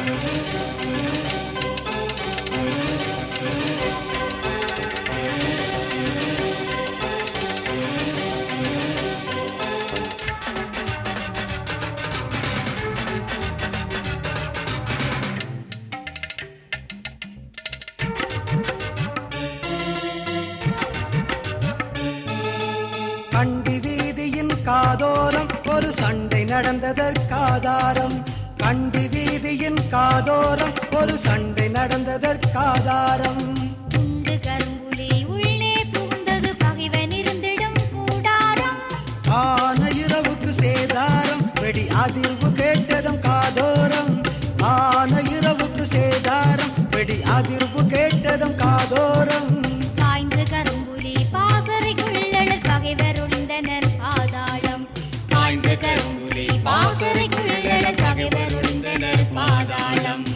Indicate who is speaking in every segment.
Speaker 1: கண்டி வீதியின் காதோரம் ஒரு சண்டை நடந்ததற்காதாரம். கண்டி வீதியின் காதோரம் ஒரு சண்டை நடந்ததற்காதாரம்.
Speaker 2: உண்டு கரும்புலி உள்ளே புகுந்தது பகைவன் இருந்திடும் கூடாரம்.
Speaker 1: ஆன இரவுக்கு சேதாரம் வெடி அதிர்வு கேட்டதும் காதோரம். ஆன இரவுக்கு சேதாரம் வெடி அதிர்வு கேட்டதும் காதோரம்.
Speaker 2: பாய்ந்து கரும்புலி பாசறைக்குள்ளழல் பகைவர் ஒளிந்தனர் பாதாளம். பாய்ந்து கரும்புலி பாசறைக்குள்ளழல் பகைவர் ஒளிந்தனர் பாதாளம்.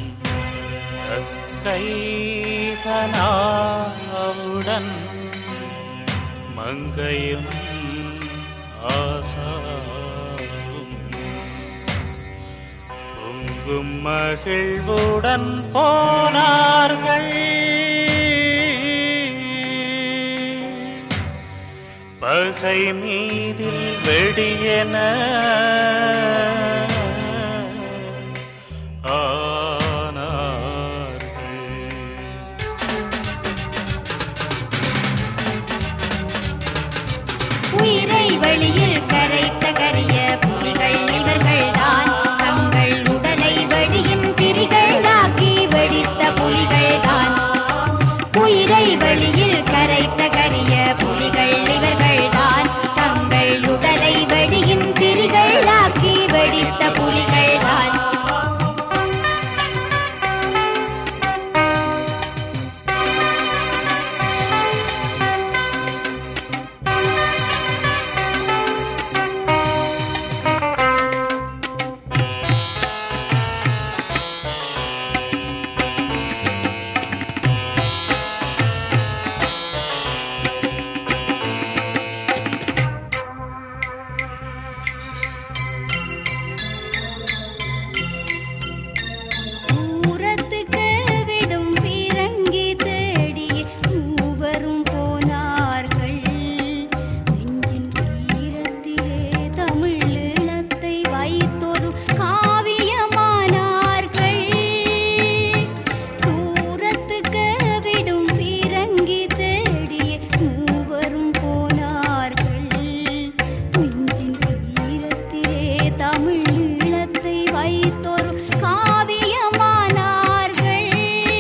Speaker 3: கைதனாவுடன் மங்கையும் ஆசாவும் பொங்கும் மகிழ்வுடன் போனார்கள். பகை மீதில் வெடியன
Speaker 2: உயிரை வழியில் கரைத்த கரிய புலிகள் இவர்கள்தான். தங்கள் உடலை வழியின் திரிகளாக்கி வெடித்த புலிகள்தான். உயிரை வழியில் கரைத்த கரிய புலிகள் இவர்கள்தான். தங்கள் உடலை வழியின் திரிகளாக்கி வெடித்த புலிகள்தான். தூரத்துக்கு விடும் பீரங்கி தேடி மூவரும் போனார்கள். நெஞ்சின் ஈரத்திலே தமிழ் ஈழத்தை வைத்தொரு காவியமானார்கள். தூரத்துக்கு விடும் பீரங்கி தேடி மூவரும் போனார்கள். நெஞ்சின் ஈரத்திலே தமிழ் ஈழத்தை வைத்தொரு காவியமானார்கள்.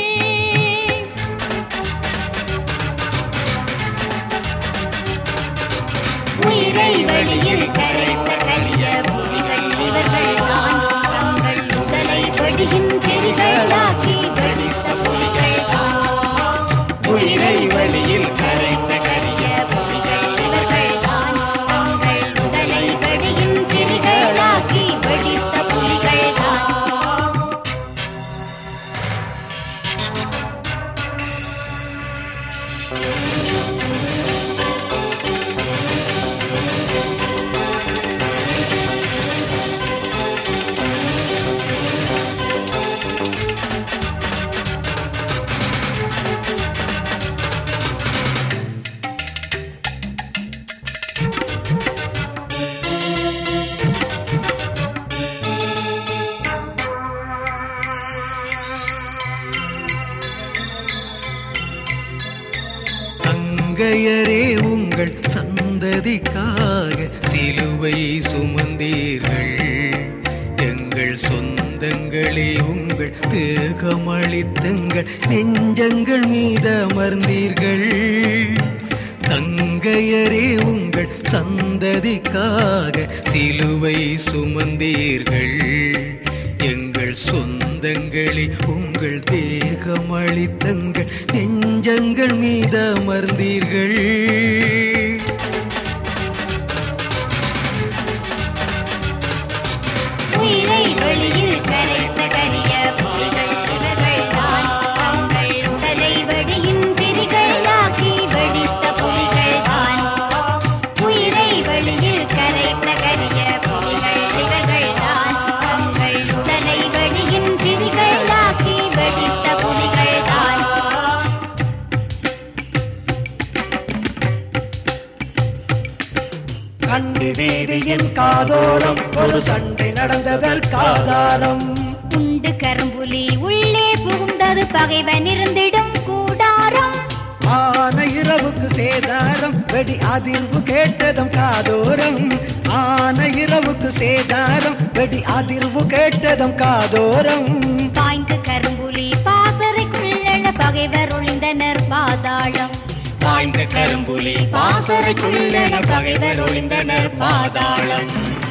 Speaker 2: உயிரை வழியில் கரைத்த கரிய புலிகள் இவர்கள்தான். தங்கள் உடலை வெடியின் திரிகளாக்கி வெடித்த புலிகள்தான். உயிரை வழியில் கரைத்த கரிய புலிகள் இவர்கள்தான். தங்கள் உடலை வெடியின் திரிகளாக்கி வெடித்த புலிகள்தான்.
Speaker 1: தங்கையரே உங்கள் சந்ததிக்காக சிலுவை சுமந்தீர்கள். எங்கள் சொந்தங்களே உங்கள் தேகமளித்தங்கள் நெஞ்சங்கள் மீதமர்ந்தீர்கள். தங்கையரே உங்கள் சந்ததிக்காக சிலுவை சுமந்தீர்கள். எங்கள் சொந்தங்களே உங்கள் தேகமளித்தங்கள் நெஞ்சங்கள் மீதமர்ந்தீர்கள்.
Speaker 2: உயிரை வெளியில் கரைத்த கரிய புலிகள் இவர்கள்தான். தங்கள் உடலை வெடியின் திரிகளாக்கி வெடித்த புலிகள்தான். உயிரை வெளியில் கரைத்த கரிய புலிகள் இவர்கள்தான். தங்கள் உடலை வெடியின் திரிகள்
Speaker 4: கண்டி வீதியின் காதோரம் ஒரு சண்டை நடந்ததல் காதாரம்.
Speaker 2: உண்டு கரும்புலி உள்ளே புகுந்தது பகைவன் இருந்திடும் கூடாரம்.
Speaker 4: ஆன இரவுக்கு சேதாரம் வெடி அதிர்வு கேட்டதும் காதோரம். ஆன இரவுக்கு சேதாரம் வெடி அதிர்வு கேட்டதும் காதோரம்.
Speaker 2: பாய்ந்து கரும்புலி பாசறைக்குள்ள பகைவர் ஒளிந்தனர் பாதாளம்.
Speaker 1: பாய்ந்த கரும்புலி பாசறைக்குள்ளென பகைவர் ஒளிந்தனர் பாதாளம்.